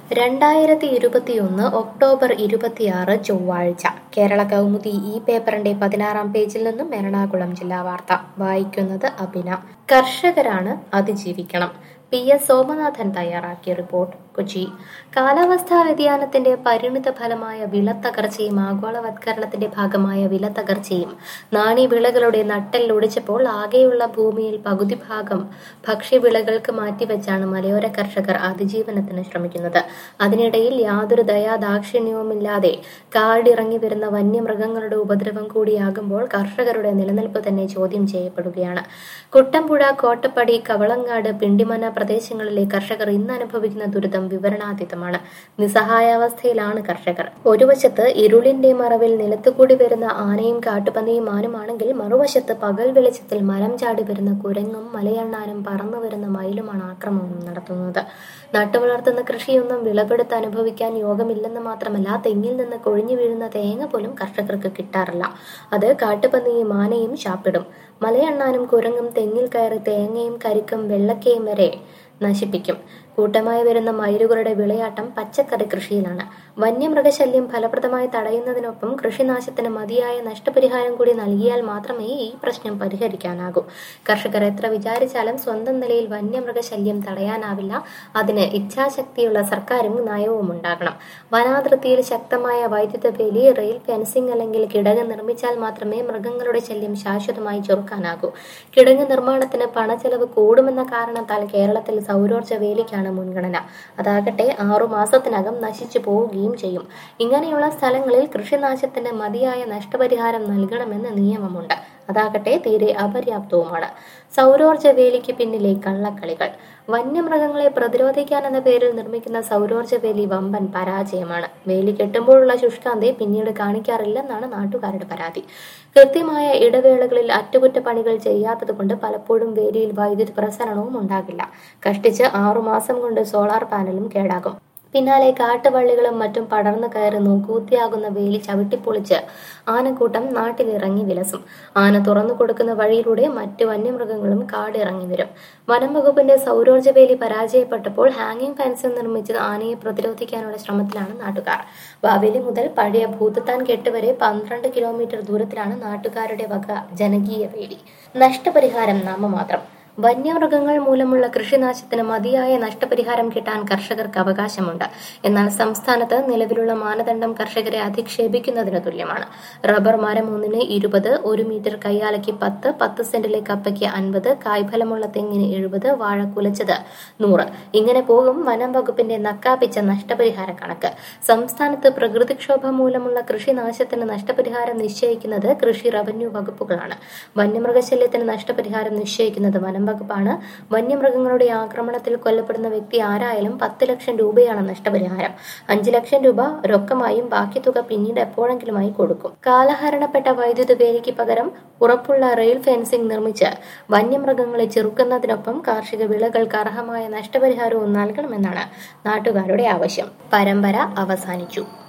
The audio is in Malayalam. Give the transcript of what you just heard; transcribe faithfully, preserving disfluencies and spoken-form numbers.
രണ്ടായിരത്തി ഇരുപത്തിയൊന്ന് ഒക്ടോബർ ഇരുപത്തിയാറ് ചൊവ്വാഴ്ച കേരള കൗമുദി ഈ പേപ്പറിന്റെ പതിനാറാം പേജിൽ നിന്നും എറണാകുളം ജില്ലാ വാർത്ത വായിക്കുന്നത് അഭിന. കർഷകരാണ് അതിജീവിക്കണം. പി എസ് സോമനാഥൻ തയ്യാറാക്കിയ റിപ്പോർട്ട്. കൊച്ചി. കാലാവസ്ഥാ വ്യതിയാനത്തിന്റെ പരിണിത ഫലമായ വിലത്തകർച്ചയും ആഗോളവത്കരണത്തിന്റെ ഭാഗമായ വിലത്തകർച്ചയും നാണ്യവിളകളുടെ നട്ടെല്ലൊടിച്ചപ്പോൾ ആകെയുള്ള ഭൂമിയിൽ പകുതി ഭാഗം ഭക്ഷ്യവിളകൾക്ക് മാറ്റിവെച്ചാണ് മലയോര കർഷകർ അതിജീവനത്തിന് ശ്രമിക്കുന്നത്. അതിനിടയിൽ യാതൊരു ദയാദാക്ഷിണ്യവുമില്ലാതെ കാടിറങ്ങി വരുന്ന വന്യമൃഗങ്ങളുടെ ഉപദ്രവം കൂടിയാകുമ്പോൾ കർഷകരുടെ നിലനിൽപ്പ് തന്നെ ചോദ്യം ചെയ്യപ്പെടുകയാണ്. കുട്ടമ്പുഴ, കോട്ടപ്പടി, കവളങ്ങാട്, പിണ്ടിമന പ്രദേശങ്ങളിലെ കർഷകർ ഇന്ന് അനുഭവിക്കുന്ന ദുരിതം വിവരണാതീതമാണ്. നിസ്സഹായാവസ്ഥയിലാണ് കർഷകർ. ഒരു വശത്ത് ഇരുളിന്റെ മറവിൽ നിലത്തുകൂടി വരുന്ന ആനയും കാട്ടുപന്നിയും മാനുമാണെങ്കിൽ മറുവശത്ത് പകൽ വെളിച്ചത്തിൽ മരം ചാടി വരുന്ന കുരങ്ങും മലയണ്ണാനും പറന്നു വരുന്ന മയിലുമാണ് ആക്രമണം നടത്തുന്നത്. നട്ടുവളർത്തുന്ന കൃഷിയൊന്നും വിളവെടുത്ത് അനുഭവിക്കാൻ യോഗമില്ലെന്ന് മാത്രമല്ല, തെങ്ങിൽ നിന്ന് കൊഴിഞ്ഞു വീഴുന്ന തേങ്ങ പോലും കർഷകർക്ക് കിട്ടാറില്ല. അത് കാട്ടുപന്നിയും ആനയും ശാപ്പിടും. മലയണ്ണാനും കുരങ്ങും തെങ്ങിൽ കയറി തേങ്ങയും കരിക്കും വെള്ളക്കയും വരെ നശിപ്പിക്കും. കൂട്ടമായി വരുന്ന മയിലുകളുടെ വിളയാട്ടം പച്ചക്കറി കൃഷിയിലാണ്. വന്യമൃഗശല്യം ഫലപ്രദമായി തടയുന്നതിനൊപ്പം കൃഷിനാശത്തിന് മതിയായ നഷ്ടപരിഹാരം കൂടി നൽകിയാൽ മാത്രമേ ഈ പ്രശ്നം പരിഹരിക്കാനാകൂ. കർഷകർ എത്ര വിചാരിച്ചാലും സ്വന്തം നിലയിൽ വന്യമൃഗശല്യം തടയാനാവില്ല. അതിന് ഇച്ഛാശക്തിയുള്ള സർക്കാരും നയവും ഉണ്ടാകണം. വനാതിർത്തിയിൽ ശക്തമായ വൈദ്യുത വേലി, റെയിൽ ഫെൻസിംഗ് അല്ലെങ്കിൽ കിടങ്ങ് നിർമ്മിച്ചാൽ മാത്രമേ മൃഗങ്ങളുടെ ശല്യം ശാശ്വതമായി ചെറുക്കാനാകൂ. കിടങ്ങ് നിർമ്മാണത്തിന് പണച്ചെലവ് കൂടുമെന്ന കാരണത്താൽ കേരളത്തിൽ സൗരോർജ്ജ വേലിക്കാണ് മുൻഗണന. അതാകട്ടെ ആറു മാസത്തിനകം നശിച്ചു പോവുകയും ചെയ്യും. ഇങ്ങനെയുള്ള സ്ഥലങ്ങളിൽ കൃഷിനാശത്തിന് മതിയായ നഷ്ടപരിഹാരം നൽകണമെന്ന് നിയമമുണ്ട്. അതാകട്ടെ തീരെ അപര്യാപ്തവുമാണ്. സൗരോർജ്ജ വേലിക്ക് പിന്നിലെ കള്ളക്കളികൾ. വന്യമൃഗങ്ങളെ പ്രതിരോധിക്കാനെന്ന പേരിൽ നിർമ്മിക്കുന്ന സൗരോർജ്ജ വേലി വമ്പൻ പരാജയമാണ്. വേലി കെട്ടുമ്പോഴുള്ള ശുഷ്കാന്തി പിന്നീട് കാണിക്കാറില്ലെന്നാണ് നാട്ടുകാരുടെ പരാതി. കൃത്യമായ ഇടവേളകളിൽ അറ്റകുറ്റപ്പണികൾ ചെയ്യാത്തതുകൊണ്ട് പലപ്പോഴും വേലിയിൽ വൈദ്യുതി പ്രസരണവും ഉണ്ടാകില്ല. കഷ്ടിച്ച് ആറുമാസം കൊണ്ട് സോളാർ പാനലും കേടാകും. പിന്നാലെ കാട്ടുവള്ളികളും മറ്റും പടർന്നു കയറി നോക്കൂത്തിയാകുന്ന വേലി ചവിട്ടിപ്പൊളിച്ച് ആനക്കൂട്ടം നാട്ടിലിറങ്ങി വിലസും. ആന തുറന്നു കൊടുക്കുന്ന വഴിയിലൂടെ മറ്റു വന്യമൃഗങ്ങളും കാടിറങ്ങി വരും. വനം വകുപ്പിന്റെ സൗരോർജ്ജ വേലി പരാജയപ്പെട്ടപ്പോൾ ഹാങ്ങിങ് ഫെൻസിംഗ് നിർമ്മിച്ച് ആനയെ പ്രതിരോധിക്കാനുള്ള ശ്രമത്തിലാണ് നാട്ടുകാർ. വാവേലി മുതൽ പഴയ ഭൂതത്താൻ കെട്ട് വരെ പന്ത്രണ്ട് കിലോമീറ്റർ ദൂരത്തിലാണ് നാട്ടുകാരുടെ വക ജനകീയ വേലി. നഷ്ടപരിഹാരം നാമമാത്രം. വന്യമൃഗങ്ങൾ മൂലമുള്ള കൃഷിനാശത്തിന് മതിയായ നഷ്ടപരിഹാരം കിട്ടാൻ കർഷകർക്ക് അവകാശമുണ്ട്. എന്നാൽ സംസ്ഥാനത്ത് നിലവിലുള്ള മാനദണ്ഡം കർഷകരെ അധിക്ഷേപിക്കുന്നതിന് തുല്യമാണ്. റബ്ബർ മരം ഒന്നിന് ഇരുപത്, ഒരു മീറ്റർ കയ്യാലയ്ക്ക് പത്ത്, പത്ത് സെന്റിലെ കപ്പയ്ക്ക് അൻപത്, കായ്ഫലമുള്ള തെങ്ങിന് എഴുപത്, വാഴ കുലച്ചത് നൂറ്. ഇങ്ങനെ പോകും വനം വകുപ്പിന്റെ നക്കാപ്പിച്ച നഷ്ടപരിഹാര കണക്ക്. സംസ്ഥാനത്ത് പ്രകൃതിക്ഷോഭം മൂലമുള്ള കൃഷിനാശത്തിന് നഷ്ടപരിഹാരം നിശ്ചയിക്കുന്നത് കൃഷി റവന്യൂ വകുപ്പുകളാണ്. വന്യമൃഗശല്യത്തിന് നഷ്ടപരിഹാരം നിശ്ചയിക്കുന്നത് വനം വകുപ്പാണ്. വന്യമൃഗങ്ങളുടെ ആക്രമണത്തിൽ കൊല്ലപ്പെടുന്ന വ്യക്തി ആരായാലും പത്ത് ലക്ഷം രൂപയാണ് നഷ്ടപരിഹാരം. അഞ്ചു ലക്ഷം രൂപ രൊക്കമായും ബാക്കി തുക പിന്നീട് എപ്പോഴെങ്കിലുമായി കൊടുക്കും. കാലഹരണപ്പെട്ട വൈദ്യുത വേലിക്ക് പകരം ഉറപ്പുള്ള റെയിൽ ഫെൻസിംഗ് നിർമ്മിച്ച് വന്യമൃഗങ്ങളെ ചെറുക്കുന്നതിനൊപ്പം കാർഷിക വിളകൾക്ക് അർഹമായ നഷ്ടപരിഹാരവും നൽകണമെന്നാണ് നാട്ടുകാരുടെ ആവശ്യം. പരമ്പര അവസാനിച്ചു.